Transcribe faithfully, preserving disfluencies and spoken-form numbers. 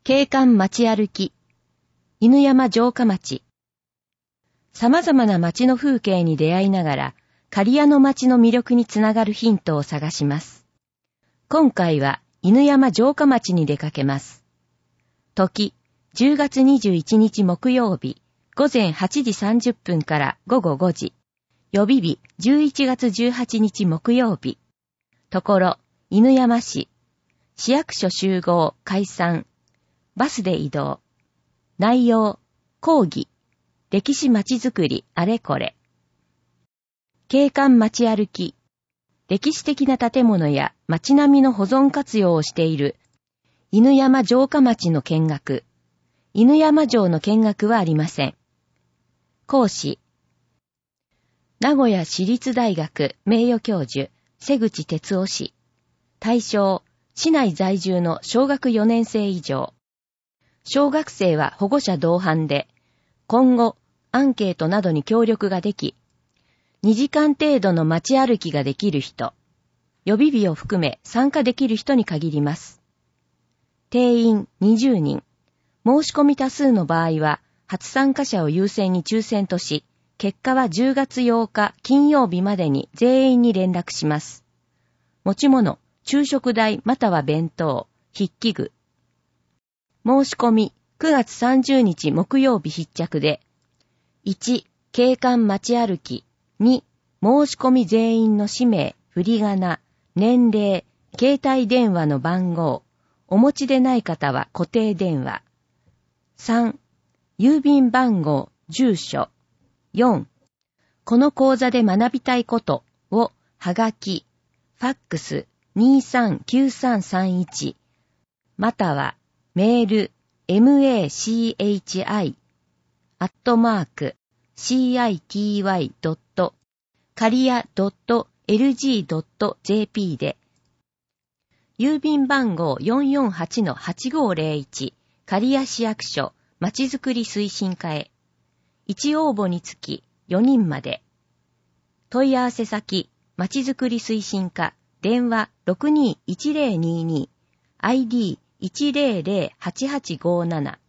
景観街歩き、犬山城下町。様々な街の風景に出会いながら、刈谷の街の魅力につながるヒントを探します。今回は犬山城下町に出かけます。時、じゅうがつにじゅういちにち木曜日、午前はちじさんじゅっぷんから午後ごじ。予備日、じゅういちがつじゅうはちにち木曜日。ところ、犬山市。市役所集合、解散。バスで移動。内容、講義。歴史街づくり、あれこれ。景観街歩き。歴史的な建物や街並みの保存活用をしている犬山城下町の見学。犬山城の見学はありません。講師。名古屋市立大学名誉教授、瀬口哲夫氏。対象、市内在住の小学よねんせい以上。小学生は保護者同伴で、今後、アンケートなどに協力ができ、にじかん程度の街歩きができる人、予備日を含め参加できる人に限ります。定員にじゅうにん。申し込み多数の場合は、初参加者を優先に抽選とし、結果はじゅうがつようか金曜日までに全員に連絡します。持ち物、昼食代または弁当、筆記具。申し込みくがつさんじゅうにち木曜日必着で、いち、景観街歩き、に、申し込み全員の氏名、振り仮名、年齢、携帯電話の番号、お持ちでない方は固定電話。さん、郵便番号、住所。よん、この講座で学びたいことを、はがき、ファックス にさんきゅうさんさんいち、または、メール、machi、アットマーク、city ドット、カリア ドット エルジー ドット ジェーピー で、郵便番号 よんよんはちのはちごーぜろいち、カリア市役所、まちづくり推進課へ。いち応募につきよにんまで。問い合わせ先、まちづくり推進課、電話 ろくにーいちぜろにーにー、アイディーいちぜろぜろはちはちごーなな。